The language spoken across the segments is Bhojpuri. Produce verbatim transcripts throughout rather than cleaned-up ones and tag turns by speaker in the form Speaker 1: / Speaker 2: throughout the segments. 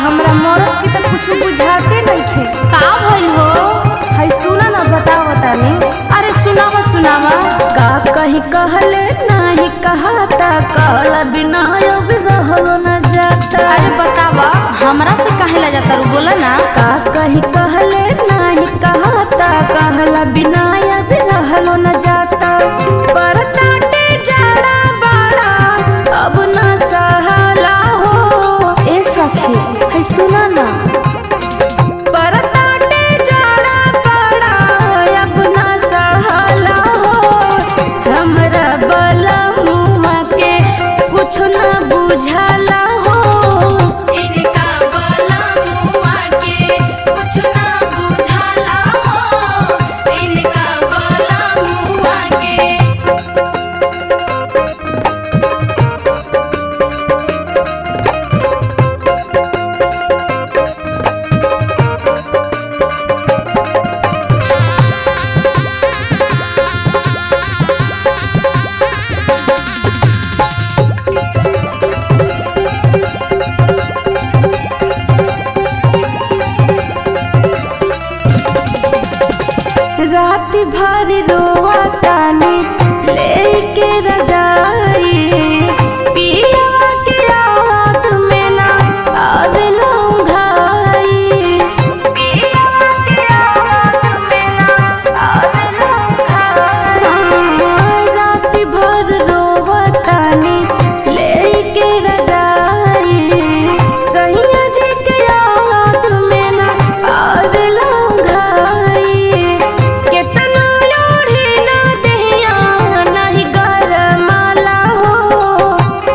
Speaker 1: हमरा मरद के तो कुछ बुझाते नइखे।
Speaker 2: का भइल हो?
Speaker 1: है सुना ना, बताओ तानी।
Speaker 2: अरे सुनावा सुनावा।
Speaker 1: का कहीं कहले नहीं कहता, कहला बिना अब रहलो न जाता।
Speaker 2: अरे बतावा, हमरा से काहे ला जाता रू, बोला ना।
Speaker 1: का कहीं कहले नहीं कहता, कहला बिना अब रहलो न जाता। बरताटे जाड़ा बाड़ा अब न सहला हो। ए सखी है सुना ना, बरताटे जाड़ा बाड़ा अब न सहला हो। हमरा बलमुआ के कुछ न बुझाला हो।
Speaker 2: इनका बलमुआ के कुछ ना बुझाला हो। इनका बलमुआ के
Speaker 1: रात भर रोआ तानी लेके रजाई। पियवा के याद में ना आवेला घाई। पियवा के याद में ना आवेला घाई। रात भर रोआ तानी लेके रजाई। सैया जी के याद में ना आवेला घाई। केतना लोढ़ी ना देहिया नहीं गरमाला हो।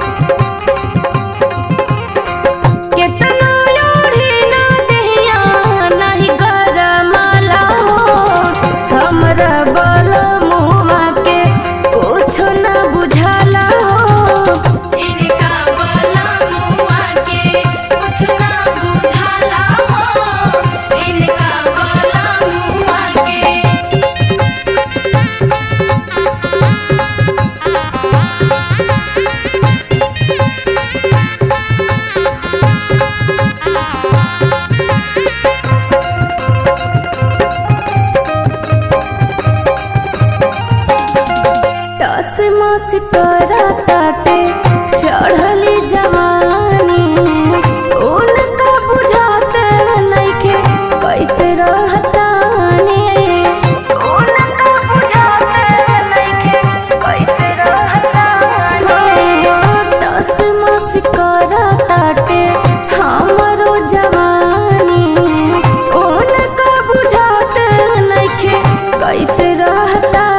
Speaker 1: केतना लोढ़ी ना देहिया नहीं गरमाला हो। हमरा बलमुआ के कुछ न बुझाला हो।
Speaker 2: इनका बलमुआ के कुछ ना बुझाला हो। इनका बलमुआ के
Speaker 1: टस मस करा ताटे चढ़ली जवानी। उनका बुझाते नइखे कैसे रहतानी। उनका बुझाते नइखे कैसे रहतानी। टस मस करा ताटे हमरो जवानी। उनका बुझाते नइखे कैसे रहता